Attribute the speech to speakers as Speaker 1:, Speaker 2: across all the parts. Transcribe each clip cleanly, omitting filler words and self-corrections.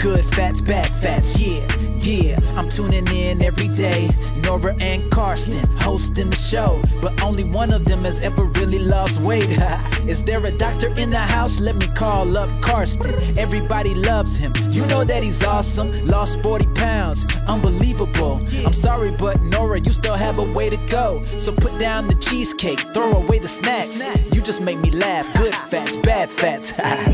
Speaker 1: Good fats, bad fats, yeah, yeah. I'm tuning in every day. Nora and Karsten hosting the show, but only one of them has ever really lost weight. Is there a doctor in the house? Let me call up Karsten. Everybody loves him. You know that he's awesome. Lost 40 pounds. Unbelievable. I'm sorry, but Nora, you still have a way to go. So put down the cheesecake, throw away the snacks. You just make me laugh. Good fats, bad fats.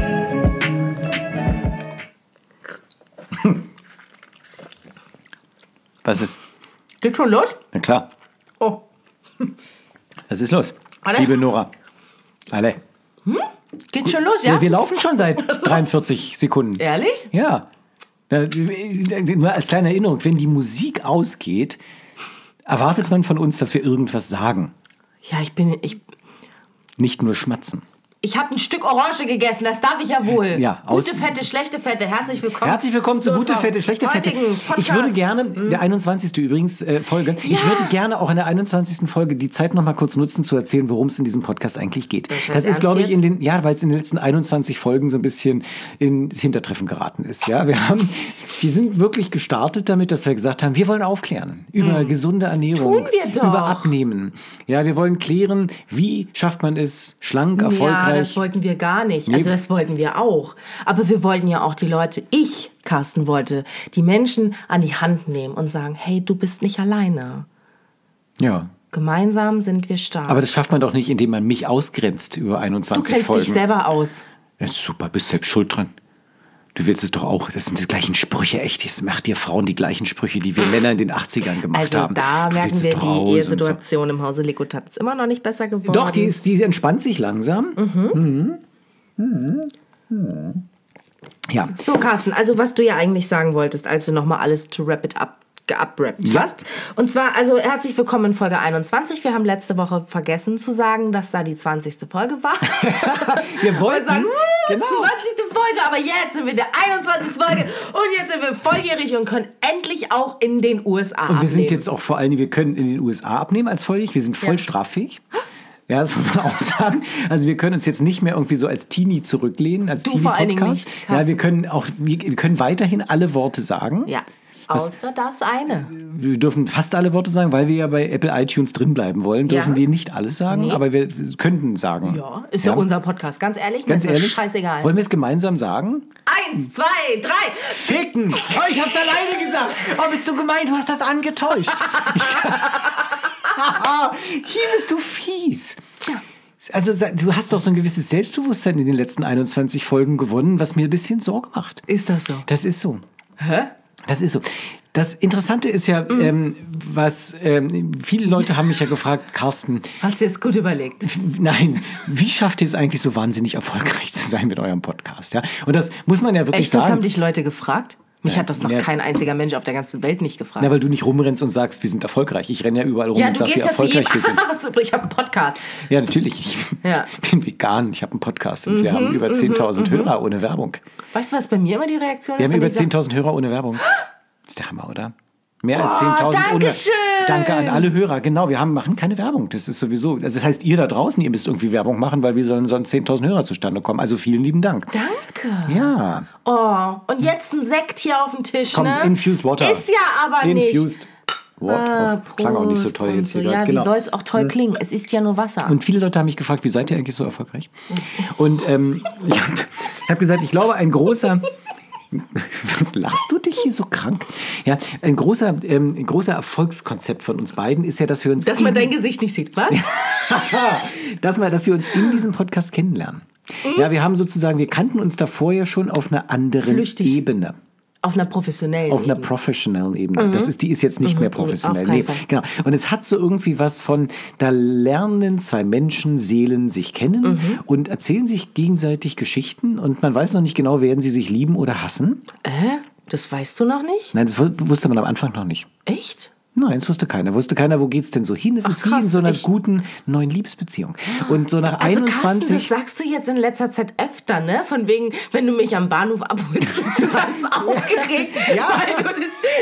Speaker 2: Was ist?
Speaker 3: Geht schon los?
Speaker 2: Na klar.
Speaker 3: Oh.
Speaker 2: Was ist los?
Speaker 3: Alle?
Speaker 2: Liebe Nora. Alle.
Speaker 3: Geht schon los, ja?
Speaker 2: Wir laufen schon seit 43 Sekunden.
Speaker 3: Ehrlich?
Speaker 2: Ja. Nur als kleine Erinnerung, wenn die Musik ausgeht, erwartet man von uns, dass wir irgendwas sagen.
Speaker 3: Ja,
Speaker 2: Nicht nur schmatzen.
Speaker 3: Ich habe ein Stück Orange gegessen, das darf ich ja wohl.
Speaker 2: Ja,
Speaker 3: gute Fette, schlechte Fette, herzlich willkommen.
Speaker 2: Herzlich willkommen zu Gute Fette, Schlechte Fette. Ich würde gerne, der 21. übrigens Folge, ich würde gerne auch in der 21. Folge die Zeit noch mal kurz nutzen, zu erzählen, worum es in diesem Podcast eigentlich geht. Das ist, glaube ich, weil es in den letzten 21 Folgen so ein bisschen ins Hintertreffen geraten ist. Ja, wir sind wirklich gestartet damit, dass wir gesagt haben, wir wollen aufklären über gesunde Ernährung,
Speaker 3: Tun wir doch.
Speaker 2: über Abnehmen. Ja, wir wollen klären, wie schafft man es, schlank, erfolgreich.
Speaker 3: Ja, das wollten wir gar nicht. Also das wollten wir auch. Aber wir wollten ja auch die Leute, Carsten, wollte die Menschen an die Hand nehmen und sagen, hey, du bist nicht alleine.
Speaker 2: Ja.
Speaker 3: Gemeinsam sind wir stark.
Speaker 2: Aber das schafft man doch nicht, indem man mich ausgrenzt über 21 Folgen.
Speaker 3: Du kennst dich selber aus.
Speaker 2: Ja, super, bist selbst schuld dran. Du willst es doch auch. Das sind die gleichen Sprüche, echt. Das macht ihr Frauen die gleichen Sprüche, die wir Männer in den 80ern gemacht haben.
Speaker 3: Also da merken wir, die Ehesituation im Hause Likotat ist immer noch nicht besser geworden.
Speaker 2: Doch, die entspannt sich langsam. Ja.
Speaker 3: So, Carsten, also was du ja eigentlich sagen wolltest, als du nochmal alles to wrap it up geabrappt hast. Und zwar, also herzlich willkommen in Folge 21. Wir haben letzte Woche vergessen zu sagen, dass da die 20. Folge war.
Speaker 2: Wir wollten
Speaker 3: sagen, 20.
Speaker 2: genau.
Speaker 3: Folge, aber jetzt sind wir in der 21. Folge und jetzt sind wir volljährig und können endlich auch in den USA abnehmen.
Speaker 2: Und wir sind jetzt auch vor allem, wir können in den USA abnehmen als volljährig. Wir sind voll straffähig. Ja, das muss man auch sagen. Also wir können uns jetzt nicht mehr irgendwie so als Teenie zurücklehnen, als Teenie-Podcast. Ja, wir können weiterhin alle Worte sagen.
Speaker 3: Ja. Außer das eine.
Speaker 2: Wir dürfen fast alle Worte sagen, weil wir ja bei Apple iTunes drin bleiben wollen. Dürfen wir nicht alles sagen, aber wir könnten sagen.
Speaker 3: Ja, ist ja unser Podcast. Ganz ehrlich,
Speaker 2: ganz ehrlich,
Speaker 3: scheißegal.
Speaker 2: Wollen wir es gemeinsam sagen?
Speaker 3: 1, 2, 3.
Speaker 2: Ficken! Oh, ich hab's alleine gesagt. Oh, bist du gemein? Du hast das angetäuscht. Hier bist du fies.
Speaker 3: Tja.
Speaker 2: Also du hast doch so ein gewisses Selbstbewusstsein in den letzten 21 Folgen gewonnen, was mir ein bisschen Sorge macht.
Speaker 3: Ist das so?
Speaker 2: Das ist so.
Speaker 3: Hä?
Speaker 2: Das ist so. Das Interessante ist ja, viele Leute haben mich ja gefragt, Carsten.
Speaker 3: Hast du jetzt gut überlegt?
Speaker 2: Nein, wie schafft ihr es eigentlich so wahnsinnig erfolgreich zu sein mit eurem Podcast? Ja? Und das muss man ja wirklich sagen.
Speaker 3: Das haben dich Leute gefragt? Mich hat das noch kein einziger Mensch auf der ganzen Welt nicht gefragt.
Speaker 2: Na, weil du nicht rumrennst und sagst, wir sind erfolgreich. Ich renne ja überall rum und sage, wie erfolgreich wir sind.
Speaker 3: Super, ich habe einen Podcast.
Speaker 2: Ja, natürlich. Ich bin vegan, ich habe einen Podcast und wir haben über 10.000 Hörer ohne Werbung.
Speaker 3: Weißt du, was bei mir immer die Reaktion ist?
Speaker 2: Wir haben über 10.000 Hörer ohne Werbung. Das ist der Hammer, oder? Mehr als 10.000 ohne. Danke an alle Hörer. Genau, wir machen keine Werbung. Das ist sowieso. Also das heißt, ihr da draußen, ihr müsst irgendwie Werbung machen, weil wir sollen sonst 10.000 Hörer zustande kommen. Also vielen lieben Dank.
Speaker 3: Danke.
Speaker 2: Ja.
Speaker 3: Oh, und jetzt ein Sekt hier auf dem Tisch,
Speaker 2: Komm,
Speaker 3: ne?
Speaker 2: Infused Water.
Speaker 3: Ist ja aber nicht.
Speaker 2: Infused Water. Klang auch nicht so toll jetzt hier.
Speaker 3: Ja,
Speaker 2: genau.
Speaker 3: Wie soll es auch toll klingen? Es ist ja nur Wasser.
Speaker 2: Und viele Leute haben mich gefragt, wie seid ihr eigentlich so erfolgreich? Und ich hab gesagt, ich glaube, ein großer... Was lachst du dich hier so krank? Ja, ein großer Erfolgskonzept von uns beiden ist ja, dass wir uns...
Speaker 3: Dass man dein Gesicht nicht sieht, was?
Speaker 2: dass wir uns in diesem Podcast kennenlernen. Ja, wir kannten uns davor ja schon auf einer anderen Ebene.
Speaker 3: Auf einer professionellen
Speaker 2: Ebene. Die ist jetzt nicht mehr professionell. Nee, genau. Und es hat so irgendwie was von, da lernen zwei Menschen, Seelen sich kennen und erzählen sich gegenseitig Geschichten und man weiß noch nicht genau, werden sie sich lieben oder hassen.
Speaker 3: Das weißt du noch nicht?
Speaker 2: Nein, das wusste man am Anfang noch nicht.
Speaker 3: Echt?
Speaker 2: Nein, es wusste keiner. Wusste keiner, wo geht's denn so hin? Es ist wie in so einer guten neuen Liebesbeziehung. Und so nach 21...
Speaker 3: Carsten, das sagst du jetzt in letzter Zeit öfter, ne? Von wegen, wenn du mich am Bahnhof abholst, bist du ganz aufgeregt, weil du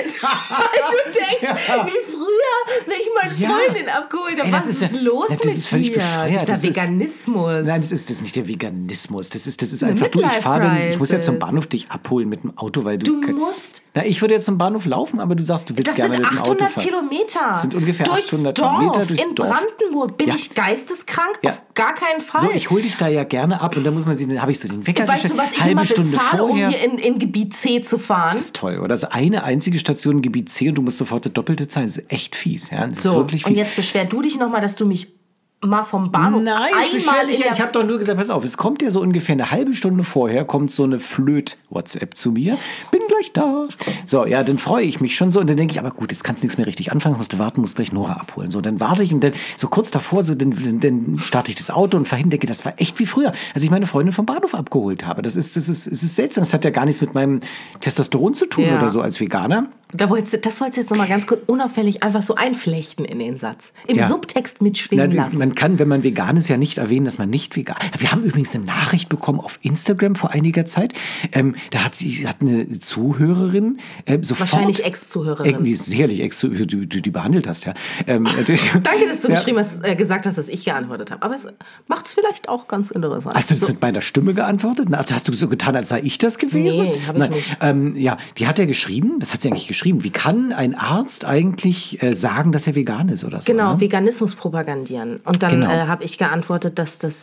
Speaker 3: denkst, wie früher, wenn ich meine Freundin abgeholt habe. Was ist los mit dir?
Speaker 2: Das ist völlig bescheuert.
Speaker 3: Dieser Veganismus.
Speaker 2: Nein, das ist nicht der Veganismus. Das ist einfach, ich muss ja zum Bahnhof dich abholen mit dem Auto, weil du...
Speaker 3: Du musst...
Speaker 2: Na, ich würde jetzt zum Bahnhof laufen, aber du sagst, du willst gerne mit dem Auto fahren.
Speaker 3: Kilometer.
Speaker 2: Das sind ungefähr
Speaker 3: durchs
Speaker 2: 800
Speaker 3: Dorf,
Speaker 2: Kilometer durchs
Speaker 3: in
Speaker 2: Dorf.
Speaker 3: Brandenburg. Bin ich geisteskrank? Auf gar keinen Fall.
Speaker 2: So, ich hole dich da ja gerne ab und dann muss man dann habe ich so den Wecker gestellt.
Speaker 3: Weißt du, was ich immer bezahle, um hier in Gebiet C zu fahren?
Speaker 2: Das ist toll, oder? Das ist eine einzige Station in Gebiet C und du musst sofort das Doppelte zahlen. Das ist echt fies. Ja? Das ist wirklich fies.
Speaker 3: Und jetzt beschwer du dich nochmal, dass du mich mal vom Bahnhof
Speaker 2: ich habe doch nur gesagt, pass auf, es kommt ja so ungefähr eine halbe Stunde vorher, kommt so eine Flöt-WhatsApp zu mir, bin gleich da. So, ja, dann freue ich mich schon so und dann denke ich, aber gut, jetzt kannst du nichts mehr richtig anfangen, musst du warten, musst gleich Nora abholen. So, dann warte ich und dann so kurz davor, so dann starte ich das Auto und fahre hin, denke, das war echt wie früher, als ich meine Freundin vom Bahnhof abgeholt habe. Es ist seltsam, das hat ja gar nichts mit meinem Testosteron zu tun oder so als Veganer.
Speaker 3: Das wolltest du jetzt nochmal ganz kurz unauffällig einfach so einflechten in den Satz. Im Subtext mitschwingen lassen.
Speaker 2: Man kann, wenn man vegan ist, ja nicht erwähnen, dass man nicht vegan ist. Wir haben übrigens eine Nachricht bekommen auf Instagram vor einiger Zeit. Da hat eine Zuhörerin sofort...
Speaker 3: Wahrscheinlich Ex-Zuhörerin.
Speaker 2: Die ist sicherlich Ex-Zuhörerin, die behandelt hast, ja.
Speaker 3: Danke, dass du geschrieben hast, gesagt hast, dass ich geantwortet habe. Aber es macht es vielleicht auch ganz interessant.
Speaker 2: Hast du das mit meiner Stimme geantwortet? Hast du so getan, als sei ich das gewesen?
Speaker 3: Nee, habe ich nicht.
Speaker 2: Die hat ja geschrieben, das hat sie eigentlich geschrieben, wie kann ein Arzt eigentlich sagen, dass er vegan ist oder so?
Speaker 3: Genau,
Speaker 2: ne?
Speaker 3: Veganismus propagandieren. Und dann habe ich geantwortet, dass das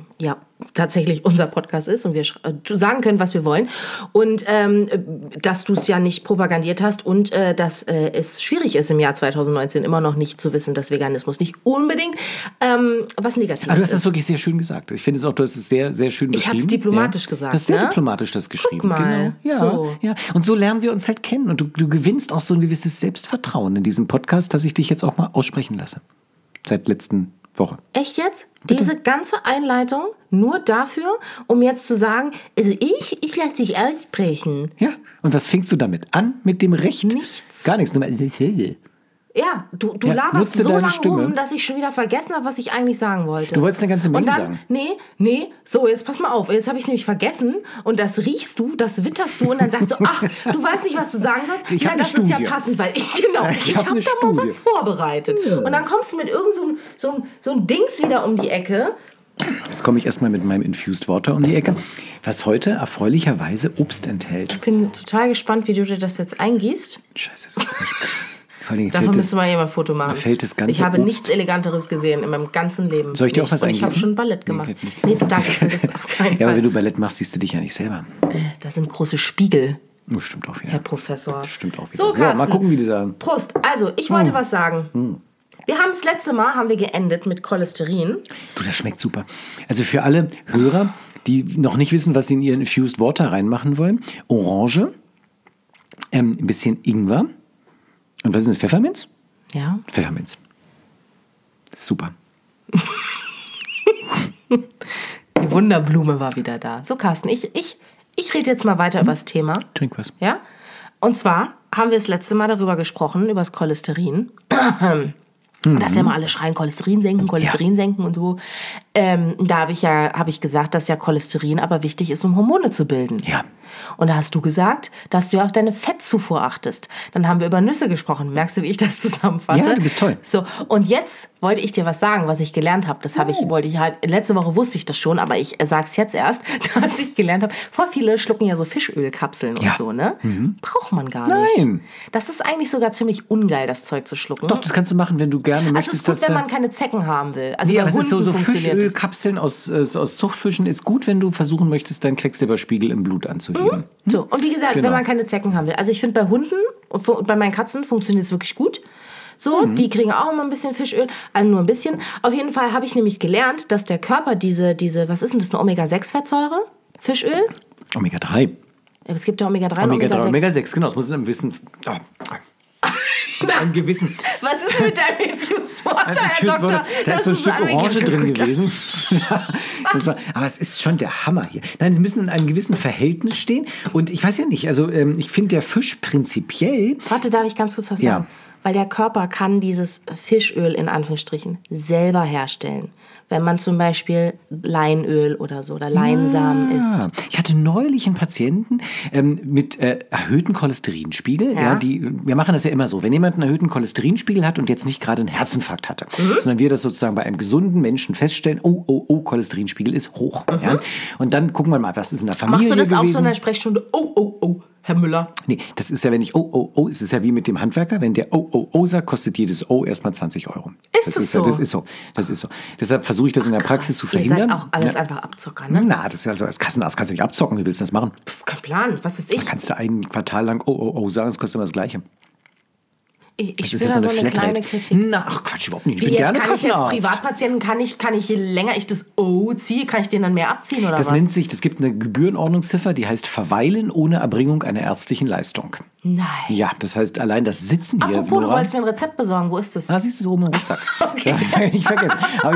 Speaker 3: tatsächlich unser Podcast ist und wir sagen können, was wir wollen. Und dass du es ja nicht propagandiert hast und dass es schwierig ist, im Jahr 2019 immer noch nicht zu wissen, dass Veganismus nicht unbedingt was Negatives ist.
Speaker 2: Aber du hast das wirklich sehr schön gesagt. Ich finde es auch, du hast es sehr, sehr schön beschrieben.
Speaker 3: Ich habe es diplomatisch gesagt.
Speaker 2: Du hast sehr diplomatisch das geschrieben.
Speaker 3: Guck mal.
Speaker 2: Genau. Ja. Und so lernen wir uns halt kennen. Und du gewinnst auch so ein gewisses Selbstvertrauen in diesem Podcast, dass ich dich jetzt auch mal aussprechen lasse. Seit letzten Woche.
Speaker 3: Echt jetzt? Bitte? Diese ganze Einleitung nur dafür, um jetzt zu sagen, also ich lasse dich aussprechen.
Speaker 2: Ja, und was fängst du damit an? Mit dem Recht?
Speaker 3: Nichts.
Speaker 2: Gar nichts. Nur mal,
Speaker 3: ja, du laberst so lange rum, dass ich schon wieder vergessen habe, was ich eigentlich sagen wollte.
Speaker 2: Du wolltest eine ganze Menge sagen.
Speaker 3: Nee, so, jetzt pass mal auf. Jetzt habe ich es nämlich vergessen und das riechst du, das witterst du und dann sagst du, ach, du weißt nicht, was du sagen sollst. Ja, das ist ja passend, weil ich habe da mal was vorbereitet. Ja. Und dann kommst du mit irgend so ein Dings wieder um die Ecke.
Speaker 2: Jetzt komme ich erstmal mit meinem Infused Water um die Ecke, was heute erfreulicherweise Obst enthält.
Speaker 3: Ich bin total gespannt, wie du dir das jetzt eingießt.
Speaker 2: Scheiße, ist nicht.
Speaker 3: Davon müsste mal jemand ein Foto machen. Ich habe nichts Eleganteres gesehen in meinem ganzen Leben.
Speaker 2: Soll ich dir auch was eingießen?
Speaker 3: Ich habe schon Ballett gemacht. Nee, du danke, das auf keinen Fall.
Speaker 2: Ja, aber wenn du Ballett machst, siehst du dich ja nicht selber.
Speaker 3: Das sind große Spiegel.
Speaker 2: Das stimmt auch wieder.
Speaker 3: Herr Professor.
Speaker 2: Das stimmt auch wieder.
Speaker 3: So, Carsten,
Speaker 2: mal gucken, wie die sagen.
Speaker 3: Prost. Also, ich wollte was sagen. Wir haben das letzte Mal geendet mit Cholesterin.
Speaker 2: Du, das schmeckt super. Also für alle Hörer, die noch nicht wissen, was sie in ihren Infused Water reinmachen wollen, Orange, ein bisschen Ingwer und was ist das, Pfefferminz?
Speaker 3: Ja.
Speaker 2: Pfefferminz. Super.
Speaker 3: Die Wunderblume war wieder da. So, Carsten, ich rede jetzt mal weiter über das Thema.
Speaker 2: Trink was.
Speaker 3: Ja? Und zwar haben wir das letzte Mal darüber gesprochen, über das Cholesterin. Dass ja mal alle schreien, Cholesterin senken und so. Da habe ich gesagt, dass ja Cholesterin aber wichtig ist, um Hormone zu bilden.
Speaker 2: Ja.
Speaker 3: Und da hast du gesagt, dass du ja auf deine Fettzufuhr achtest. Dann haben wir über Nüsse gesprochen. Merkst du, wie ich das zusammenfasse?
Speaker 2: Ja, du bist toll.
Speaker 3: So, und jetzt wollte ich dir was sagen, was ich gelernt habe. Das wollte ich halt, letzte Woche wusste ich das schon, aber ich sage es jetzt erst, dass ich gelernt habe. Voll viele schlucken ja so Fischölkapseln und so, ne? Braucht man gar nicht.
Speaker 2: Nein.
Speaker 3: Das ist eigentlich sogar ziemlich ungeil, das Zeug zu schlucken.
Speaker 2: Doch, das kannst du machen, wenn du gerne möchtest.
Speaker 3: Also es ist gut, wenn man keine Zecken haben will. Also bei
Speaker 2: es ist so
Speaker 3: funktioniert
Speaker 2: Fischölkapseln aus Zuchtfischen ist gut, wenn du versuchen möchtest, deinen Quecksilberspiegel im Blut anzuheben.
Speaker 3: So, und wie gesagt, wenn man keine Zecken haben will. Also ich finde, bei Hunden und bei meinen Katzen funktioniert es wirklich gut. So, die kriegen auch immer ein bisschen Fischöl, also nur ein bisschen. Auf jeden Fall habe ich nämlich gelernt, dass der Körper diese, was ist denn das, eine Omega-6-Fettsäure? Fischöl?
Speaker 2: Omega-3.
Speaker 3: Ja, es gibt ja Omega-3 und
Speaker 2: Omega-6. Omega-6, genau, das muss in einem gewissen... einem gewissen...
Speaker 3: Was ist mit deinem Infused Water, Herr Doktor?
Speaker 2: Da ist so ein Stück Orange drin gewesen. Aber es ist schon der Hammer hier. Nein, sie müssen in einem gewissen Verhältnis stehen. Und ich weiß ja nicht, also ich finde der Fisch prinzipiell...
Speaker 3: Warte, darf ich ganz kurz was sagen?
Speaker 2: Ja.
Speaker 3: weil der Körper kann dieses Fischöl in Anführungsstrichen selber herstellen. Wenn man zum Beispiel Leinöl oder so oder Leinsamen isst.
Speaker 2: Ich hatte neulich einen Patienten mit erhöhten Cholesterinspiegel. Ja. Wir machen das ja immer so. Wenn jemand einen erhöhten Cholesterinspiegel hat und jetzt nicht gerade einen Herzinfarkt hatte, sondern wir das sozusagen bei einem gesunden Menschen feststellen, Cholesterinspiegel ist hoch. Ja? Und dann gucken wir mal, was ist in der Familie gewesen.
Speaker 3: Machst du das auch so in der Sprechstunde? Herr Müller.
Speaker 2: Nee, das ist ja, wenn ich es ist ja wie mit dem Handwerker, wenn der sagt, kostet jedes erstmal 20 €.
Speaker 3: Das ist so?
Speaker 2: Das ist so. Deshalb versuche ich das in der Praxis zu verhindern.
Speaker 3: Ihr seid auch alles einfach Abzocker, ne?
Speaker 2: Na, das ist ja so, als Kassenarzt kannst du nicht abzocken, wie willst du das machen?
Speaker 3: Kein Plan, was ist ich?
Speaker 2: Dann kannst du ein Quartal lang sagen, es kostet immer das Gleiche.
Speaker 3: Ich spüre da so eine kleine Kritik.
Speaker 2: Na, ach Quatsch, überhaupt nicht. Ich bin gerne Kassenarzt.
Speaker 3: Jetzt Privatpatienten, kann ich, je länger ich das ziehe, kann ich den dann mehr abziehen oder
Speaker 2: was? Das gibt eine Gebührenordnungsziffer, die heißt Verweilen ohne Erbringung einer ärztlichen Leistung.
Speaker 3: Nein.
Speaker 2: Ja, das heißt, allein das Sitzen hier.
Speaker 3: Apropos, du wolltest mir ein Rezept besorgen. Wo ist das?
Speaker 2: Siehst du, so oben im Rucksack.
Speaker 3: Okay.
Speaker 2: Ja, ich vergesse. Aber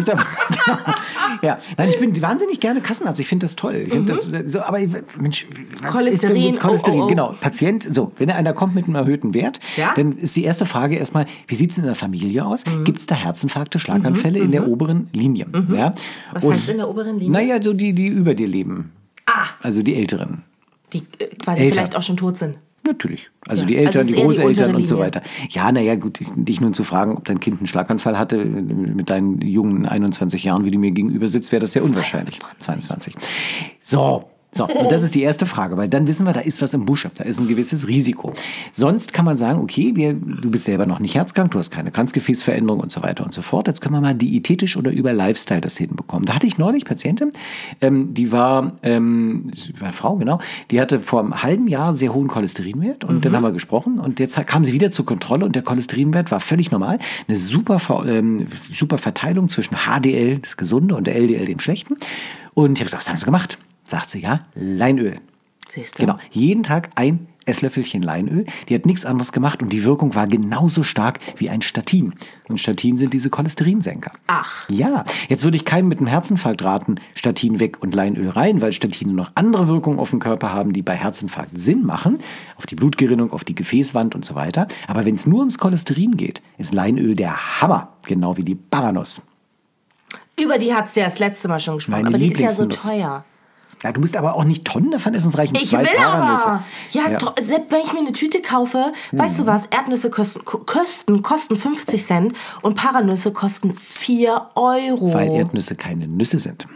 Speaker 2: nein, ich bin wahnsinnig gerne Kassenarzt. Ich finde das toll. Ich finde das so, aber Mensch,
Speaker 3: Cholesterin.
Speaker 2: Cholesterin, genau. Patient, so, wenn einer kommt mit einem erhöhten Wert, dann ist die erste Frage erstmal, wie sieht es in der Familie aus? Gibt es da Herzinfarkte, Schlaganfälle in der oberen Linie? Ja?
Speaker 3: Was heißt in der oberen Linie?
Speaker 2: Naja, so die über dir leben. Also die Älteren.
Speaker 3: Die quasi vielleicht auch schon tot sind.
Speaker 2: Natürlich. Also die Eltern, die Großeltern und so weiter. Ja, naja, gut, dich nun zu fragen, ob dein Kind einen Schlaganfall hatte mit deinen jungen 21 Jahren, wie du mir gegenüber sitzt, wäre das sehr unwahrscheinlich. 22. So, und das ist die erste Frage, weil dann wissen wir, da ist was im Busche, da ist ein gewisses Risiko. Sonst kann man sagen, okay, du bist selber noch nicht herzkrank, du hast keine Kranzgefäßveränderung und so weiter und so fort. Jetzt können wir mal diätetisch oder über Lifestyle das hinbekommen. Da hatte ich neulich Patientin, die war eine Frau, genau, die hatte vor einem halben Jahr sehr hohen Cholesterinwert und dann haben wir gesprochen und jetzt kam sie wieder zur Kontrolle und der Cholesterinwert war völlig normal. Eine super Verteilung zwischen HDL, das Gesunde, und der LDL, dem Schlechten. Und ich habe gesagt, was haben Sie gemacht? Sagt sie, ja, Leinöl.
Speaker 3: Siehst du?
Speaker 2: Genau, jeden Tag ein Esslöffelchen Leinöl. Die hat nichts anderes gemacht und die Wirkung war genauso stark wie ein Statin. Und Statin sind diese Cholesterinsenker.
Speaker 3: Ach.
Speaker 2: Ja, jetzt würde ich keinem mit einem Herzinfarkt raten, Statin weg und Leinöl rein, weil Statine noch andere Wirkungen auf den Körper haben, die bei Herzinfarkt Sinn machen. Auf die Blutgerinnung, auf die Gefäßwand und so weiter. Aber wenn es nur ums Cholesterin geht, ist Leinöl der Hammer. Genau wie die Paranüsse.
Speaker 3: Über die hat sie ja das letzte Mal schon gesprochen. Aber die ist ja so teuer.
Speaker 2: Ja, du musst aber auch nicht Tonnen davon essen, es reichen 2 Paranüsse.
Speaker 3: Aber. Ja, selbst wenn ich mir eine Tüte kaufe, weißt du was, Erdnüsse kosten 50 Cent und Paranüsse kosten 4 €.
Speaker 2: Weil Erdnüsse keine Nüsse sind.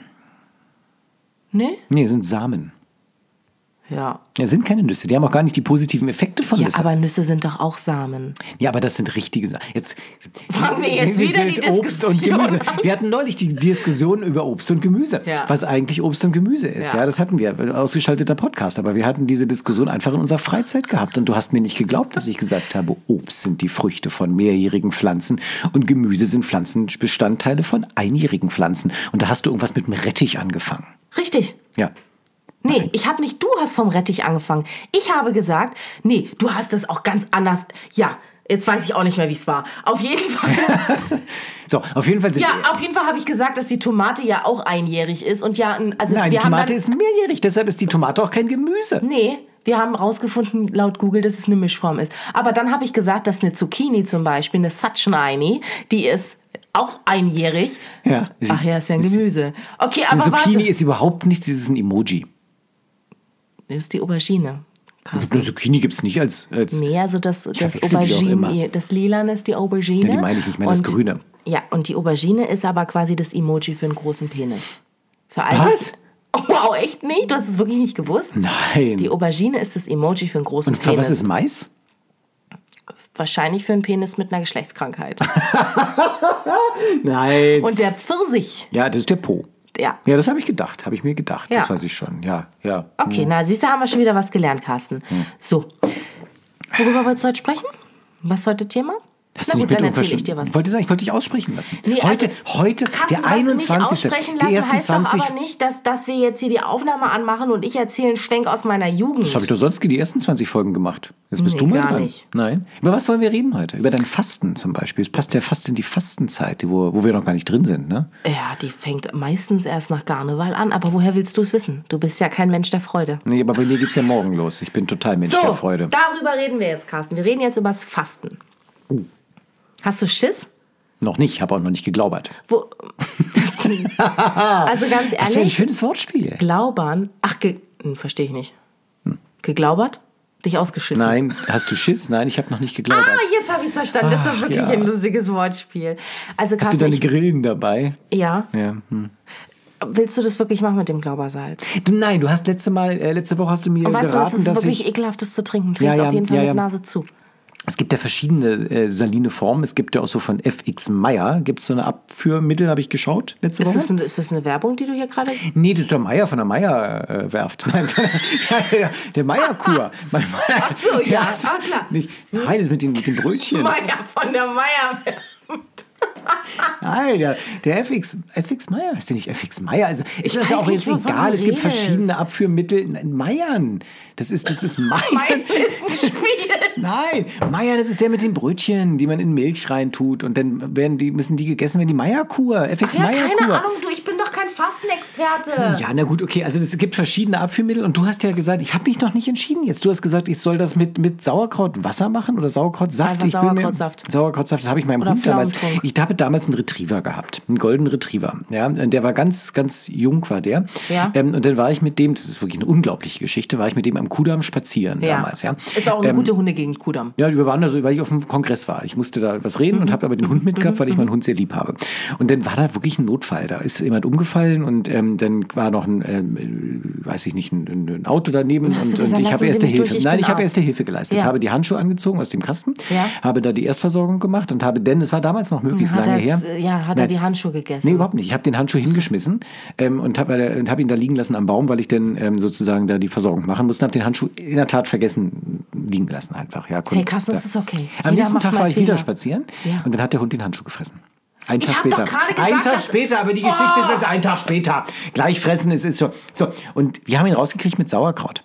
Speaker 3: Nee?
Speaker 2: Nee, sind Samen.
Speaker 3: Ja.
Speaker 2: Ja, sind keine Nüsse. Die haben auch gar nicht die positiven Effekte von Nüssen.
Speaker 3: Ja, aber Nüsse sind doch auch Samen.
Speaker 2: Ja, aber das sind richtige Samen. Jetzt
Speaker 3: fangen wir jetzt wieder die Diskussion
Speaker 2: Obst und Gemüse. Wir hatten neulich die Diskussion über Obst und Gemüse, was eigentlich Obst und Gemüse ist. Ja, das hatten wir. Ausgeschalteter Podcast. Aber wir hatten diese Diskussion einfach in unserer Freizeit gehabt. Und du hast mir nicht geglaubt, dass ich gesagt habe, Obst sind die Früchte von mehrjährigen Pflanzen und Gemüse sind Pflanzenbestandteile von einjährigen Pflanzen. Und da hast du irgendwas mit dem Rettich angefangen.
Speaker 3: Richtig.
Speaker 2: Ja.
Speaker 3: Nee, du hast vom Rettich angefangen. Ich habe gesagt, nee, du hast das auch ganz anders. Ja, jetzt weiß ich auch nicht mehr, wie es war. Auf jeden Fall.
Speaker 2: Auf jeden Fall
Speaker 3: habe ich gesagt, dass die Tomate ja auch einjährig ist. Und
Speaker 2: nein, die Tomate ist mehrjährig, deshalb ist die Tomate auch kein Gemüse.
Speaker 3: Nee, wir haben rausgefunden, laut Google, dass es eine Mischform ist. Aber dann habe ich gesagt, dass eine Zucchini zum Beispiel, eine Sacchini, die ist auch einjährig.
Speaker 2: Ja.
Speaker 3: Ach ja, ist ja ein Gemüse. Okay, aber
Speaker 2: eine Zucchini ist überhaupt nichts, das ist ein Emoji.
Speaker 3: Das ist die Aubergine.
Speaker 2: Eine Zucchini gibt es nicht als...
Speaker 3: Nee, also das Aubergine, das Lilane ist die Aubergine.
Speaker 2: Ja, die meine ich nicht, ich meine das Grüne.
Speaker 3: Ja, und die Aubergine ist aber quasi das Emoji für einen großen Penis. Für
Speaker 2: was?
Speaker 3: Oh, wow, echt nicht? Du hast es wirklich nicht gewusst?
Speaker 2: Nein.
Speaker 3: Die Aubergine ist das Emoji für einen großen Penis.
Speaker 2: Und was ist Mais?
Speaker 3: Wahrscheinlich für einen Penis mit einer Geschlechtskrankheit.
Speaker 2: Nein.
Speaker 3: Und der Pfirsich.
Speaker 2: Ja, das ist der Po.
Speaker 3: Ja,
Speaker 2: das habe ich mir gedacht. Ja. Das weiß ich schon, ja.
Speaker 3: Okay, siehst du, haben wir schon wieder was gelernt, Carsten. So, worüber wolltest du heute sprechen? Was ist heute Thema?
Speaker 2: Na gut, dann erzähle ich dir was. Ich wollte dich aussprechen lassen.
Speaker 3: Nee,
Speaker 2: heute,
Speaker 3: Carsten,
Speaker 2: der 21.
Speaker 3: Aussprechen lassen,
Speaker 2: die ersten
Speaker 3: heißt
Speaker 2: 20.
Speaker 3: doch aber nicht, dass wir jetzt hier die Aufnahme anmachen und ich erzähle einen Schwenk aus meiner Jugend.
Speaker 2: Das habe ich doch sonst die ersten 20 Folgen gemacht. Jetzt bist du mal dran.
Speaker 3: Nicht.
Speaker 2: Nein. Über was wollen wir reden heute? Über dein Fasten zum Beispiel. Es passt ja fast in die Fastenzeit, wo wir noch gar nicht drin sind, ne?
Speaker 3: Ja, die fängt meistens erst nach Karneval an. Aber woher willst du es wissen? Du bist ja kein Mensch der Freude.
Speaker 2: Nee, aber bei mir geht's ja morgen los. Ich bin total Mensch der Freude.
Speaker 3: Darüber reden wir jetzt, Carsten. Wir reden jetzt über das Fasten. Hast du Schiss?
Speaker 2: Noch nicht, habe auch noch nicht geglaubert.
Speaker 3: Also ganz ehrlich.
Speaker 2: Das wäre ein schönes Wortspiel.
Speaker 3: Glaubern? Ach, verstehe ich nicht. Geglaubert? Dich ausgeschissen?
Speaker 2: Nein, hast du Schiss? Nein, ich habe noch nicht geglaubert.
Speaker 3: Jetzt habe ich es verstanden. Das war wirklich ein lustiges Wortspiel. Also,
Speaker 2: hast du deine Grillen dabei?
Speaker 3: Ja. Willst du das wirklich machen mit dem Glaubersalz?
Speaker 2: Nein, du hast letzte Woche hast du mir geraten,
Speaker 3: dass es wirklich ekelhaftes zu trinken. Trinkst auf jeden Fall mit Nase zu.
Speaker 2: Es gibt ja verschiedene saline Formen. Es gibt ja auch so von FX Meyer. Gibt es so eine Abführmittel, habe ich geschaut letzte Woche.
Speaker 3: Ist das eine Werbung, die du hier gerade...
Speaker 2: Nee, das ist der Meyer von der Meyer-Werft. Der Meyer-Kur.
Speaker 3: Ach so, ja, klar.
Speaker 2: Nein, das ist mit den Brötchen.
Speaker 3: Meyer von der Meyer-Werft.
Speaker 2: Nein, der FX Meyer. Ist der nicht FX Meyer? Also ist das ja auch jetzt egal. Es gibt verschiedene Abführmittel. Meyern. Das ist Meyern.
Speaker 3: Mein ist ein Spiel.
Speaker 2: Nein, Meyern, das ist der mit den Brötchen, die man in Milch reintut. Und dann müssen die gegessen werden. Die Meyer-Kur. FX Meyer-Kur.
Speaker 3: Keine Ahnung, ich bin doch kein Fastenexperte.
Speaker 2: Ja, na gut, okay. Also es gibt verschiedene Abführmittel. Und du hast ja gesagt, ich habe mich noch nicht entschieden jetzt. Du hast gesagt, ich soll das mit Sauerkrautwasser machen oder Sauerkrautsaft.
Speaker 3: Sauerkrautsaft.
Speaker 2: Sauerkrautsaft, das habe ich meinem Hund damals. Ich habe damals einen Retriever gehabt, einen Golden Retriever. Ja, der war ganz, ganz jung, war der.
Speaker 3: Ja.
Speaker 2: Und dann war ich mit dem, das ist wirklich eine unglaubliche Geschichte, war ich mit dem am Kudamm spazieren damals. Ja.
Speaker 3: Ist auch eine gute Hundegegend, Kudamm.
Speaker 2: Ja, wir waren da so, weil ich auf dem Kongress war. Ich musste da was reden und habe aber den Hund mitgehabt, weil ich meinen Hund sehr lieb habe. Und dann war da wirklich ein Notfall. Da ist jemand umgefallen und dann war noch ein Auto daneben und ich habe erste Hilfe. Ich habe erste Hilfe geleistet.
Speaker 3: Ja.
Speaker 2: Habe die Handschuhe angezogen aus dem Kasten, habe da die Erstversorgung gemacht und denn es war damals noch möglichst lange her.
Speaker 3: Ja, hat er die Handschuhe gegessen?
Speaker 2: Nee, überhaupt nicht. Ich habe den Handschuh hingeschmissen und habe ihn da liegen lassen am Baum, weil ich dann sozusagen da die Versorgung machen musste. Habe den Handschuh in der Tat vergessen liegen lassen einfach. Ja,
Speaker 3: hey, Carsten, das ist okay.
Speaker 2: Am nächsten Tag war ich wieder spazieren und dann hat der Hund den Handschuh gefressen. Ein Tag später. Ein Tag später, aber die Geschichte ist ein Tag später. Gleich fressen, es ist so. Und wir haben ihn rausgekriegt mit Sauerkraut.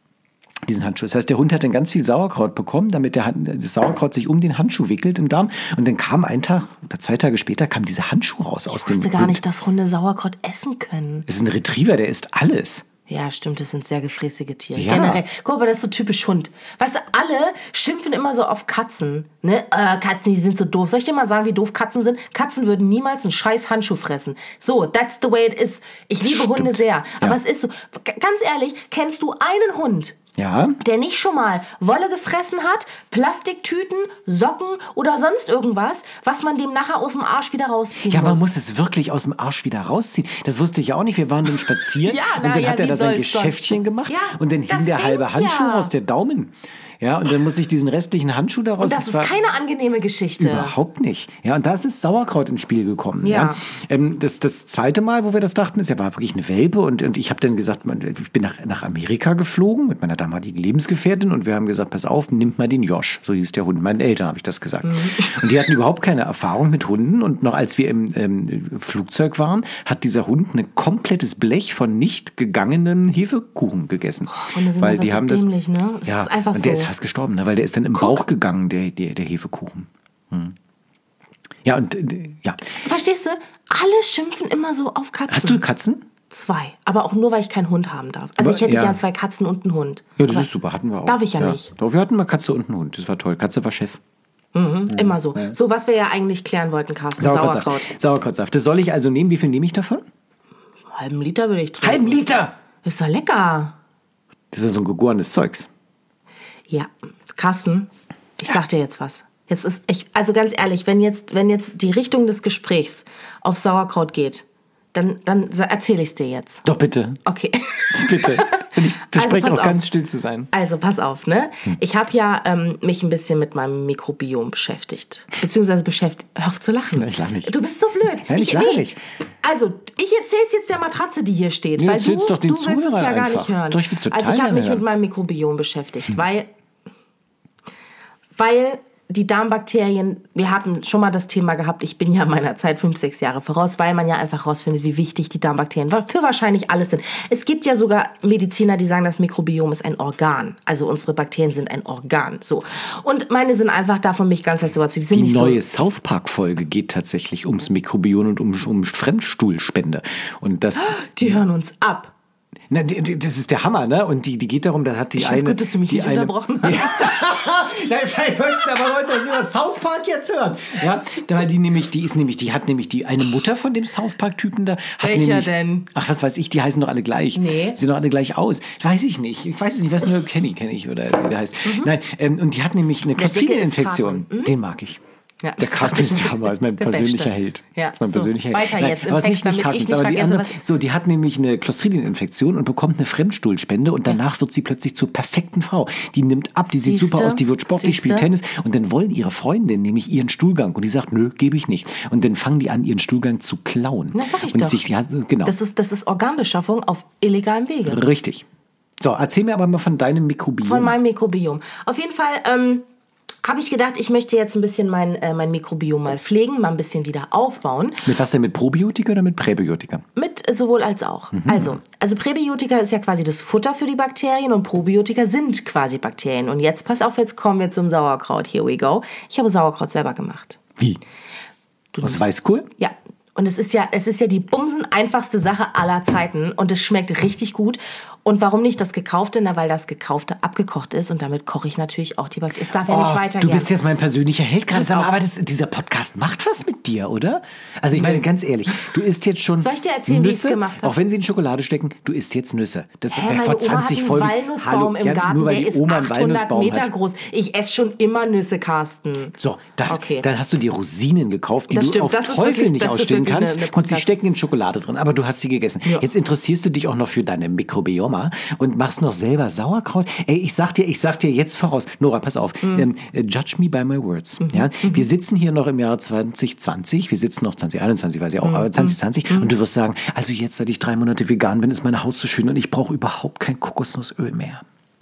Speaker 2: Diesen Handschuh. Das heißt, der Hund hat dann ganz viel Sauerkraut bekommen, damit das Sauerkraut sich um den Handschuh wickelt im Darm. Und dann kam ein Tag oder 2 Tage später kam dieser Handschuh raus aus dem Hund.
Speaker 3: Ich wusste gar nicht, dass Hunde Sauerkraut essen können.
Speaker 2: Es ist ein Retriever, der isst alles.
Speaker 3: Ja, stimmt, das sind sehr gefräßige Tiere.
Speaker 2: Ja.
Speaker 3: Generell. Guck mal, das ist so typisch Hund. Weißt du, alle schimpfen immer so auf Katzen. Ne? Katzen, die sind so doof. Soll ich dir mal sagen, wie doof Katzen sind? Katzen würden niemals einen scheiß Handschuh fressen. So, that's the way it is. Ich liebe Hunde sehr. Aber es ist so, ganz ehrlich, kennst du einen Hund, der nicht schon mal Wolle gefressen hat, Plastiktüten, Socken oder sonst irgendwas, was man dem nachher aus dem Arsch wieder rausziehen muss?
Speaker 2: Ja, man muss es wirklich aus dem Arsch wieder rausziehen. Das wusste ich ja auch nicht. Wir waren dann spazieren und dann hat er da sein Geschäftchen gemacht und dann hing der halbe Handschuh raus, der Daumen. Ja, und dann muss ich diesen restlichen Handschuh daraus...
Speaker 3: Und das ist keine angenehme Geschichte.
Speaker 2: Überhaupt nicht. Ja, und da ist Sauerkraut ins Spiel gekommen. Ja. Das zweite Mal, wo wir das dachten, er war wirklich eine Welpe. Und ich habe dann gesagt, ich bin nach Amerika geflogen mit meiner damaligen Lebensgefährtin. Und wir haben gesagt, pass auf, nimm mal den Josh. So hieß der Hund. Meinen Eltern habe ich das gesagt. Und die hatten überhaupt keine Erfahrung mit Hunden. Und noch als wir im Flugzeug waren, hat dieser Hund ein komplettes Blech von nicht gegangenen Hefekuchen gegessen.
Speaker 3: Und das
Speaker 2: weil die haben
Speaker 3: so dämlich, ne? Das ist einfach
Speaker 2: und der ist fast gestorben, ne? Weil der ist dann im Bauch gegangen, der Hefekuchen. Ja, und ja.
Speaker 3: Verstehst du? Alle schimpfen immer so auf Katzen.
Speaker 2: Hast du Katzen?
Speaker 3: 2, aber auch nur, weil ich keinen Hund haben darf. Also ich hätte gern 2 Katzen und einen Hund.
Speaker 2: Ja, das ist super, hatten wir auch.
Speaker 3: Darf ich ja nicht.
Speaker 2: Doch, wir hatten mal Katze und einen Hund, das war toll. Katze war Chef.
Speaker 3: Immer so. So, was wir ja eigentlich klären wollten, Carsten.
Speaker 2: Sauerkrautsaft. Das soll ich also nehmen. Wie viel nehme ich davon?
Speaker 3: Halben Liter würde ich trinken.
Speaker 2: Halben Liter?
Speaker 3: Ist doch lecker.
Speaker 2: Das ist ja so ein gegorenes Zeugs.
Speaker 3: Ja, Carsten, ich sag dir jetzt was. Jetzt ist echt, also ganz ehrlich, wenn jetzt die Richtung des Gesprächs auf Sauerkraut geht, dann erzähle ich es dir jetzt.
Speaker 2: Doch, bitte.
Speaker 3: Okay.
Speaker 2: Bitte. Ich verspreche auch ganz still zu sein.
Speaker 3: Also, pass auf, ne? Ich habe ja mich ein bisschen mit meinem Mikrobiom beschäftigt. Beziehungsweise hör auf zu lachen.
Speaker 2: Nein, ich lache nicht.
Speaker 3: Du bist so blöd.
Speaker 2: Nein, ich lache nicht.
Speaker 3: Also, ich erzähle es jetzt der Matratze, die hier steht.
Speaker 2: Ja,
Speaker 3: weil du
Speaker 2: doch den
Speaker 3: willst es ja gar
Speaker 2: einfach
Speaker 3: nicht hören.
Speaker 2: Doch, ich will's total
Speaker 3: also, ich habe mich
Speaker 2: hören.
Speaker 3: mit meinem Mikrobiom beschäftigt, weil die Darmbakterien, wir haben schon mal das Thema gehabt, ich bin ja meiner Zeit 5-6 Jahre voraus, weil man ja einfach rausfindet, wie wichtig die Darmbakterien für wahrscheinlich alles sind. Es gibt ja sogar Mediziner, die sagen, das Mikrobiom ist ein Organ. Also unsere Bakterien sind ein Organ. So. Und meine sind einfach davon mich ganz fest überzeugt.
Speaker 2: Die neue South Park-Folge geht tatsächlich ums Mikrobiom und um Fremdstuhlspende. Und das...
Speaker 3: Die hören uns ab.
Speaker 2: Na, das ist der Hammer, ne? Und die geht darum, da hat die eine...
Speaker 3: Ich finde es gut, dass du mich nicht unterbrochen hast.
Speaker 2: Nein, vielleicht möchten aber Leute das über South Park jetzt hören. Ja, weil die hat nämlich eine Mutter von dem South Park-Typen da.
Speaker 3: Welcher denn?
Speaker 2: Ach, was weiß ich, die heißen doch alle gleich.
Speaker 3: Nee.
Speaker 2: Sehen doch alle gleich aus. Weiß ich nicht. Ich weiß es nicht, was nur Kenny kenne ich oder wie der heißt. Nein, und die hat nämlich eine Clostridium-Infektion. Den mag ich.
Speaker 3: Ja,
Speaker 2: der Cartman ist der Hammer, ist mein persönlicher Held.
Speaker 3: Ja,
Speaker 2: ist mein persönlicher Held.
Speaker 3: Weiter jetzt im Text, damit ich nicht vergesse,
Speaker 2: die hat nämlich eine Clostridium-Infektion und bekommt eine Fremdstuhlspende und danach wird sie plötzlich zur perfekten Frau. Die nimmt ab, die sieht super aus, die wird sportlich, spielt Tennis und dann wollen ihre Freundinnen nämlich ihren Stuhlgang und die sagt, nö, gebe ich nicht. Und dann fangen die an, ihren Stuhlgang zu klauen.
Speaker 3: Das sag ich doch.
Speaker 2: Genau.
Speaker 3: Das ist Organbeschaffung auf illegalem Wege.
Speaker 2: Richtig. So, erzähl mir aber mal von deinem Mikrobiom.
Speaker 3: Von meinem Mikrobiom. Auf jeden Fall... habe ich gedacht, ich möchte jetzt ein bisschen mein Mikrobiom mal pflegen, mal ein bisschen wieder aufbauen.
Speaker 2: Mit was denn? Mit Probiotika oder mit Präbiotika?
Speaker 3: Mit sowohl als auch. Also Präbiotika ist ja quasi das Futter für die Bakterien und Probiotika sind quasi Bakterien. Und jetzt, pass auf, jetzt kommen wir zum Sauerkraut. Here we go. Ich habe Sauerkraut selber gemacht.
Speaker 2: Wie? Aus Weißkohl?
Speaker 3: Ja. Und es ist ja die bumsen einfachste Sache aller Zeiten und es schmeckt richtig gut. Und warum nicht das Gekaufte? Na, weil das Gekaufte abgekocht ist und damit koche ich natürlich auch die Bakterien. Es darf ja nicht weitergehen.
Speaker 2: Du bist jetzt mein persönlicher Held gerade. Aber dieser Podcast macht was mit dir, oder? Also ich meine, ganz ehrlich, du isst jetzt schon
Speaker 3: Soll ich dir erzählen,
Speaker 2: Nüsse,
Speaker 3: wie ich es gemacht habe?
Speaker 2: Auch wenn sie in Schokolade stecken, du isst jetzt Nüsse. Das
Speaker 3: meine
Speaker 2: vor 20 Folgen.
Speaker 3: Oma hat einen Walnussbaum im Garten,
Speaker 2: nur weil
Speaker 3: der
Speaker 2: die
Speaker 3: ist
Speaker 2: Oma einen
Speaker 3: 800
Speaker 2: Walnussbaum
Speaker 3: Meter
Speaker 2: hat.
Speaker 3: groß. Ich esse schon immer Nüsse, Carsten.
Speaker 2: So,
Speaker 3: Okay.
Speaker 2: Dann hast du dir Rosinen gekauft, die
Speaker 3: Das
Speaker 2: du
Speaker 3: stimmt,
Speaker 2: auf
Speaker 3: das ist
Speaker 2: Teufel
Speaker 3: wirklich-
Speaker 2: nicht
Speaker 3: das ist
Speaker 2: ausstehen
Speaker 3: wirklich
Speaker 2: kannst.
Speaker 3: eine
Speaker 2: Und sie
Speaker 3: Podcast.
Speaker 2: stecken in Schokolade drin, aber du hast sie gegessen.
Speaker 3: Ja.
Speaker 2: Jetzt interessierst du dich auch noch für deine Mikrobioma und machst noch selber Sauerkraut. Ey, ich sag dir jetzt voraus, Nora, pass auf, judge me by my words. Ja? Wir sitzen hier noch im Jahr 2020, wir sitzen noch 2021, weiß ich auch, aber 2020 und du wirst sagen, also jetzt, seit ich 3 Monate vegan bin, ist meine Haut so schön und ich brauche überhaupt kein Kokosnussöl mehr.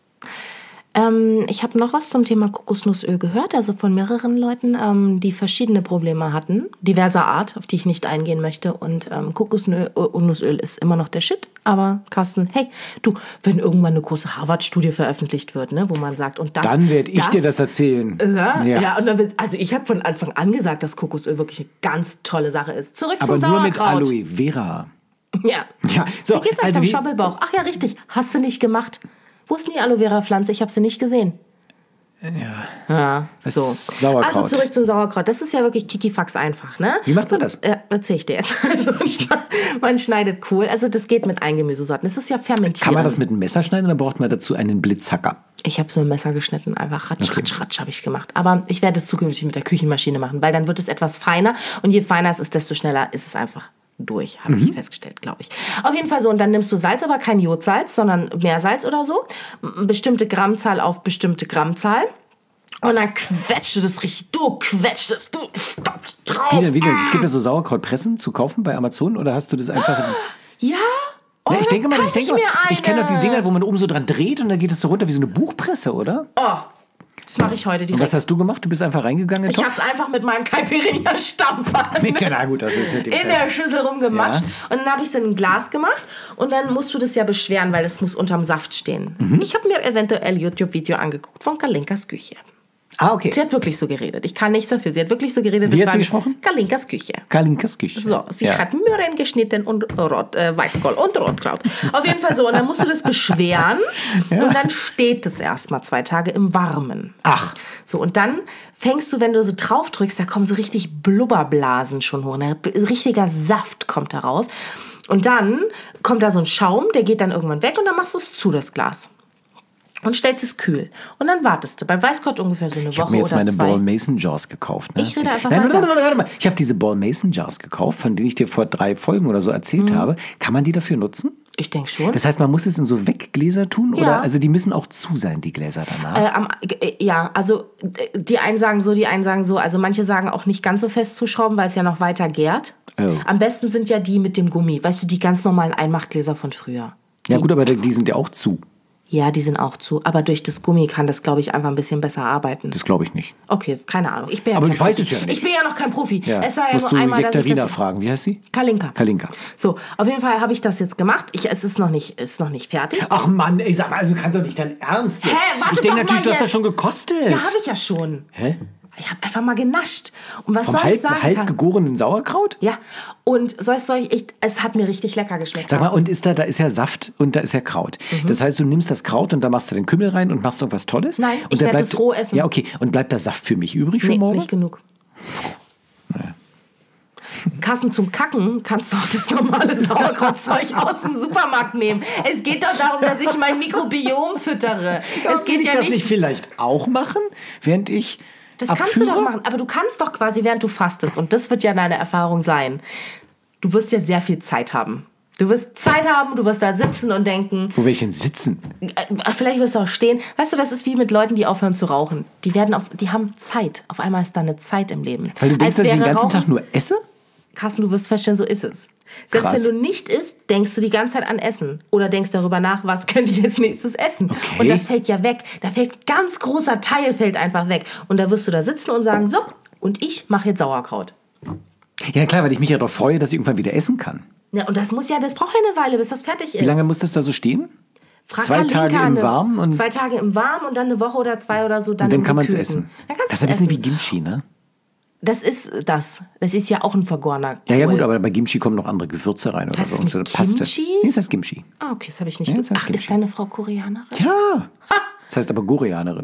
Speaker 3: Ich habe noch was zum Thema Kokosnussöl gehört, also von mehreren Leuten, die verschiedene Probleme hatten, diverser Art, auf die ich nicht eingehen möchte. Und Kokosnussöl ist immer noch der Shit. Aber Carsten, hey, du, wenn irgendwann eine große Harvard-Studie veröffentlicht wird, ne, wo man sagt, und das...
Speaker 2: Dann werde ich dir das erzählen.
Speaker 3: Ja, und dann also ich habe von Anfang an gesagt, dass Kokosöl wirklich eine ganz tolle Sache ist. Zurück
Speaker 2: aber
Speaker 3: zum Sauerkraut.
Speaker 2: Aber nur mit Aloe Vera.
Speaker 3: Ja.
Speaker 2: So,
Speaker 3: wie geht's euch am Stoppelbauch? Ach ja, richtig. Hast du nicht gemacht. Wo ist denn die Aloe Vera Pflanze? Ich habe sie nicht gesehen. Ja, so.
Speaker 2: Sauerkraut.
Speaker 3: Also zurück zum Sauerkraut. Das ist ja wirklich kikifax einfach, ne?
Speaker 2: Wie macht man das?
Speaker 3: Erzähl ich dir jetzt. Also man schneidet Kohl. Also das geht mit allen Gemüsesorten. Das ist ja fermentiert.
Speaker 2: Kann man das mit einem Messer schneiden oder braucht man dazu einen Blitzhacker?
Speaker 3: Ich habe es mit dem Messer geschnitten. Einfach ratsch habe ich gemacht. Aber ich werde es zukünftig mit der Küchenmaschine machen, weil dann wird es etwas feiner. Und je feiner es ist, desto schneller ist es einfach durch, habe ich festgestellt, glaube ich. Auf jeden Fall so, und dann nimmst du Salz, aber kein Jodsalz, sondern Meersalz oder so. Bestimmte Grammzahl auf bestimmte Grammzahl. Und dann quetscht du das richtig. Du quetscht es, du stoppst drauf.
Speaker 2: Wie denn? Es gibt ja so Sauerkrautpressen zu kaufen bei Amazon oder hast du das einfach...
Speaker 3: Ja? Oh,
Speaker 2: ich denke mal, ich kenne doch die Dinger,
Speaker 3: eine.
Speaker 2: wo man oben so dran dreht und dann geht es so runter wie so eine Buchpresse, oder?
Speaker 3: Oh, das mache ich heute direkt.
Speaker 2: Und was hast du gemacht? Du bist einfach reingegangen in den
Speaker 3: Ich
Speaker 2: Topf?
Speaker 3: habe es einfach mit meinem Caipirinha-Stampfer
Speaker 2: Na gut, das ist
Speaker 3: in der Schüssel rumgematscht.
Speaker 2: Ja.
Speaker 3: Und dann habe ich es in ein Glas gemacht. Und dann musst du das ja beschweren, weil es muss unterm Saft stehen. Ich habe mir eventuell ein YouTube-Video angeguckt von Kalinkas Küche.
Speaker 2: Ah, okay.
Speaker 3: Sie hat wirklich so geredet. Ich kann nichts dafür. Sie hat wirklich so geredet.
Speaker 2: Wie hat sie gesprochen?
Speaker 3: Kalinkas Küche.
Speaker 2: Kalinkas Küche.
Speaker 3: So, sie hat Möhren geschnitten und Weißkohl und Rotkraut. Auf jeden Fall so. Und dann musst du das beschweren. Und dann steht es erstmal 2 Tage im Warmen.
Speaker 2: Ach.
Speaker 3: So, und dann fängst du, wenn du so drauf drückst, da kommen so richtig Blubberblasen schon hoch. Ein richtiger Saft kommt da raus. Und dann kommt da so ein Schaum, der geht dann irgendwann weg und dann machst du es zu, das Glas. Und stellst es kühl. Und dann wartest du. Beim Weißkraut ungefähr so eine Woche oder 2.
Speaker 2: Ich habe mir jetzt meine Ball Mason Jars gekauft. Ne?
Speaker 3: Ich rede einfach
Speaker 2: weiter.
Speaker 3: weiter.
Speaker 2: Warte mal. Ich habe diese Ball Mason Jars gekauft, von denen ich dir vor 3 Folgen oder so erzählt habe. Kann man die dafür nutzen?
Speaker 3: Ich denke schon.
Speaker 2: Das heißt, man muss es in so Weggläser tun?
Speaker 3: Ja.
Speaker 2: Oder? Also die müssen auch zu sein, die Gläser danach?
Speaker 3: Ja, also die einen sagen so, die einen sagen so. Also manche sagen auch nicht ganz so fest zuschrauben, weil es ja noch weiter gärt.
Speaker 2: Oh.
Speaker 3: Am besten sind ja die mit dem Gummi. Weißt du, die ganz normalen Einmachgläser von früher.
Speaker 2: Ja gut, aber die sind ja auch zu.
Speaker 3: Ja, die sind auch zu. Aber durch das Gummi kann das, glaube ich, einfach ein bisschen besser arbeiten.
Speaker 2: Das glaube ich nicht.
Speaker 3: Okay, keine Ahnung. Ich bin ja
Speaker 2: aber
Speaker 3: kein
Speaker 2: ich weiß
Speaker 3: Profi.
Speaker 2: es ja nicht.
Speaker 3: Ich bin ja noch kein Profi.
Speaker 2: Ja.
Speaker 3: Es war ja
Speaker 2: Musst
Speaker 3: nur einmal, dass ich
Speaker 2: Jektarina
Speaker 3: das...
Speaker 2: fragen. Wie heißt sie?
Speaker 3: Kalinka.
Speaker 2: Kalinka.
Speaker 3: So, auf jeden Fall habe ich das jetzt gemacht. Es ist noch nicht fertig.
Speaker 2: Ach Mann, ey, sag mal, also kannst doch nicht dein Ernst jetzt.
Speaker 3: Hä, warte
Speaker 2: ich denke
Speaker 3: doch
Speaker 2: natürlich,
Speaker 3: mal
Speaker 2: du hast das
Speaker 3: jetzt.
Speaker 2: schon gekostet.
Speaker 3: Ja, habe ich ja schon.
Speaker 2: Hä?
Speaker 3: Ich habe einfach mal genascht. Und was
Speaker 2: Vom
Speaker 3: soll ich sagen?
Speaker 2: halb gegorenen Sauerkraut?
Speaker 3: Ja. Und es hat mir richtig lecker geschmeckt.
Speaker 2: Sag mal, und da ist ja Saft und da ist ja Kraut. Das heißt, du nimmst das Kraut und da machst du den Kümmel rein und machst irgendwas Tolles?
Speaker 3: Nein,
Speaker 2: und
Speaker 3: ich werde das roh essen.
Speaker 2: Ja, okay. Und bleibt da Saft für mich übrig für morgen?
Speaker 3: Nicht genug.
Speaker 2: Naja.
Speaker 3: Carsten, zum Kacken kannst du auch das normale Sauerkrautzeug aus dem Supermarkt nehmen. Es geht doch darum, dass ich mein Mikrobiom füttere.
Speaker 2: Es geht ja das nicht vielleicht auch machen, während ich
Speaker 3: Das kannst du doch machen, aber du kannst doch quasi, während du fastest, und das wird ja deine Erfahrung sein, du wirst ja sehr viel Zeit haben. Du wirst Zeit haben, du wirst da sitzen und denken...
Speaker 2: Wo will ich denn sitzen?
Speaker 3: Vielleicht wirst du auch stehen. Weißt du, das ist wie mit Leuten, die aufhören zu rauchen. Die haben Zeit. Auf einmal ist da eine Zeit im Leben.
Speaker 2: Weil du denkst, dass ich den ganzen Tag nur esse?
Speaker 3: Carsten, du wirst feststellen, so ist es. Selbst wenn du nicht isst, denkst du die ganze Zeit an Essen. Oder denkst darüber nach, was könnte ich als nächstes essen.
Speaker 2: Okay.
Speaker 3: Und das fällt ja weg. Da fällt ein ganz großer Teil fällt einfach weg. Und da wirst du da sitzen und sagen, so, und ich mache jetzt Sauerkraut.
Speaker 2: Ja klar, weil ich mich ja darauf freue, dass ich irgendwann wieder essen kann.
Speaker 3: Ja, und das braucht ja eine Weile, bis das fertig ist.
Speaker 2: Wie lange muss das da so stehen?
Speaker 3: Frag
Speaker 2: 2 Tage im Warmen?
Speaker 3: 2 Tage im Warmen und dann eine Woche oder 2 oder so. Dann
Speaker 2: und dann kann man es essen. Das ist ein bisschen
Speaker 3: essen.
Speaker 2: wie Kimchi, ne?
Speaker 3: Das ist das. Das ist ja auch ein vergorener Kohl.
Speaker 2: Ja gut, aber bei Kimchi kommen noch andere Gewürze rein oder
Speaker 3: heißt
Speaker 2: so.
Speaker 3: Es nicht Kimchi?
Speaker 2: Nee, das heißt Kimchi.
Speaker 3: Ah, okay, das habe ich nicht
Speaker 2: gewusst.
Speaker 3: Ach, ist deine Frau Koreanerin?
Speaker 2: Ja. Das heißt aber Koreanerin.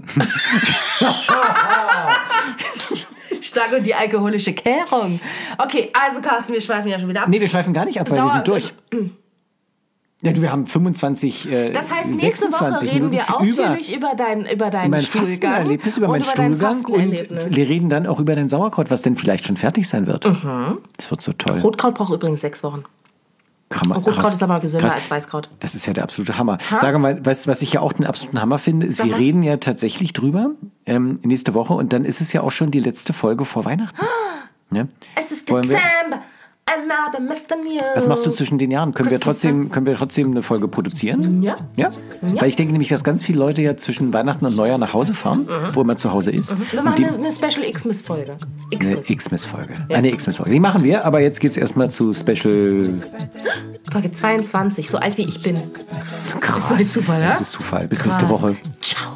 Speaker 3: Stark und die alkoholische Kehrung. Okay, also Carsten, wir schweifen ja schon wieder ab.
Speaker 2: Nee, wir schweifen gar nicht ab, weil wir sind durch. Ja, wir haben 25
Speaker 3: Das heißt, nächste Woche reden wir ausführlich über deinen Stuhlgang.
Speaker 2: Über meinen Stuhlgang und wir reden dann auch über dein Sauerkraut, was denn vielleicht schon fertig sein wird. Das wird so toll.
Speaker 3: Rotkraut braucht übrigens 6 Wochen. Rotkraut ist aber gesünder als Weißkraut.
Speaker 2: Das ist ja der absolute Hammer. Sag mal, was ich ja auch den absoluten Hammer finde, ist, wir reden ja tatsächlich drüber nächste Woche und dann ist es ja auch schon die letzte Folge vor Weihnachten. Ja?
Speaker 3: Es ist Dezember.
Speaker 2: Was machst du zwischen den Jahren? Können wir trotzdem eine Folge produzieren?
Speaker 3: Ja.
Speaker 2: Weil ich denke nämlich, dass ganz viele Leute ja zwischen Weihnachten und Neujahr nach Hause fahren, wo man zu Hause ist.
Speaker 3: Wir machen eine Special Xmas-Folge.
Speaker 2: Eine Xmas-Folge. Ja. Eine Xmas-Folge. Die machen wir, aber jetzt geht es erstmal zu Special...
Speaker 3: Folge 22, so alt wie ich bin.
Speaker 2: Krass.
Speaker 3: Das ist Zufall, ja?
Speaker 2: Das ist Zufall. Bis nächste Woche.
Speaker 3: Ciao.